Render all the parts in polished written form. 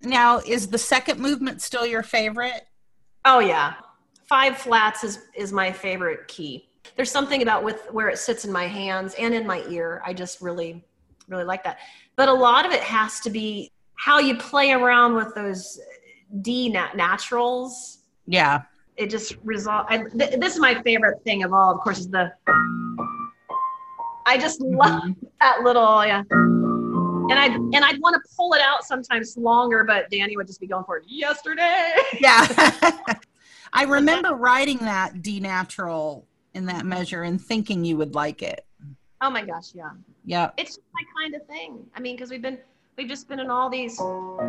Now, is the second movement still your favorite? Oh yeah. Five flats is my favorite key. There's something about with where it sits in my hands and in my ear. I just really, really like that. But a lot of it has to be how you play around with those D naturals. Yeah. It just this is my favorite thing of all, of course, is I just love that little, yeah. And I'd want to pull it out sometimes longer, but Danny would just be going for it yesterday. Yeah. I remember writing that D natural in that measure and thinking you would like it. Oh my gosh, yeah. Yeah. It's just my kind of thing. I mean, because we've just been in all these,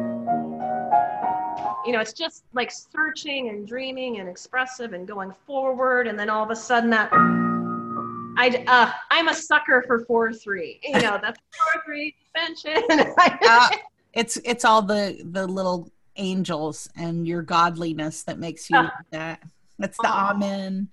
it's just like searching and dreaming and expressive and going forward, and then all of a sudden that I'm a sucker for 4/3. That's 4/3 suspension. It's all the little angels and your godliness that makes you like that. That's the amen.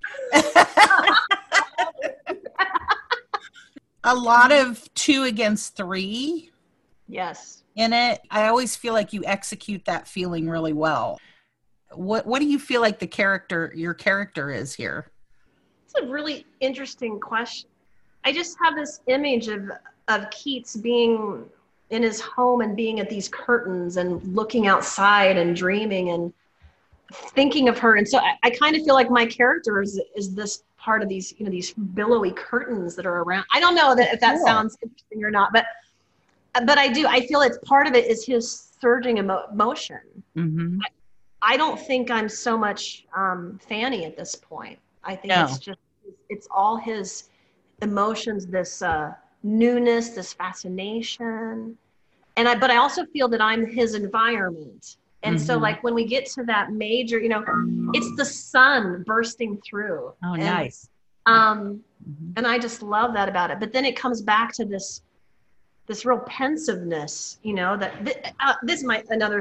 A lot of 2 against 3. Yes. In it. I always feel like you execute that feeling really well. What do you feel like your character is here? It's a really interesting question. I just have this image of Keats being in his home and being at these curtains and looking outside and dreaming and thinking of her. And so I kind of feel like my character is this part of these, these billowy curtains that are around. I don't know if that sounds interesting or not, but I feel it's part of it is his surging emotion. Mm-hmm. I don't think I'm so much Fanny at this point. I think it's all his emotions, this newness, this fascination. But I also feel that I'm his environment. And so like when we get to that major, it's the sun bursting through. Oh, nice. And I just love that about it. But then it comes back to this real pensiveness, that this might another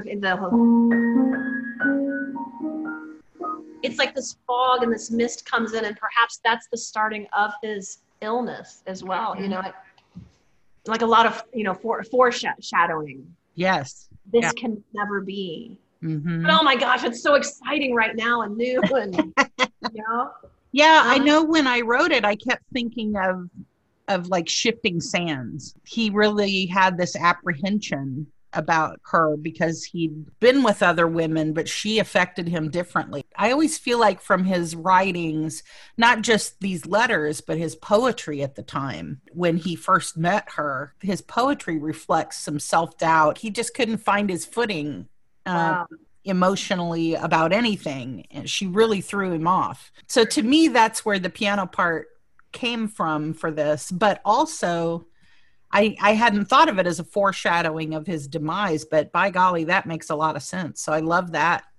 it's like this fog and this mist comes in, and perhaps that's the starting of his illness as well. Like a lot of foreshadowing. Yes, this can never be. But oh my gosh, it's so exciting right now and new, and Yeah, I know when I wrote it, I kept thinking of like shifting sands. He really had this apprehension about her because he'd been with other women, but she affected him differently. I always feel like from his writings, not just these letters, but his poetry at the time, when he first met her, his poetry reflects some self-doubt. He just couldn't find his footing emotionally about anything. And she really threw him off. So to me, that's where the piano part came from for this, but also I hadn't thought of it as a foreshadowing of his demise, but by golly, that makes a lot of sense. So I love that